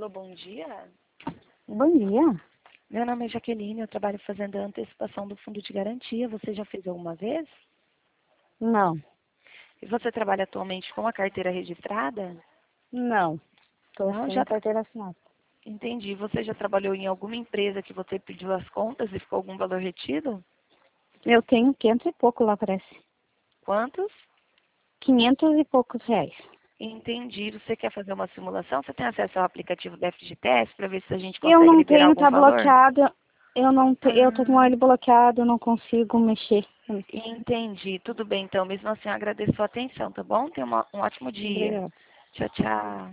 Alô, bom dia. Bom dia. Meu nome é Jaqueline, eu trabalho fazendo a antecipação do fundo de garantia. Você já fez alguma vez? Não, E você trabalha atualmente com a carteira registrada? não. Estou Não, sem carteira assinada. entendi. Você já trabalhou em alguma empresa que você pediu as contas e ficou algum valor retido? Eu tenho 500 e pouco lá, parece. Quantos? 500 e poucos reais. Entendi. Você quer fazer uma simulação? Você tem acesso ao aplicativo da FGTS para ver se a gente Eu consegue não liberar tenho, algum tá valor? bloqueado. Eu tô com Ah, ele bloqueado, eu não consigo mexer. entendi. Tudo bem, então. Mesmo assim, eu agradeço a sua atenção, tá bom? Tenha um ótimo dia. Obrigada. Tchau, tchau.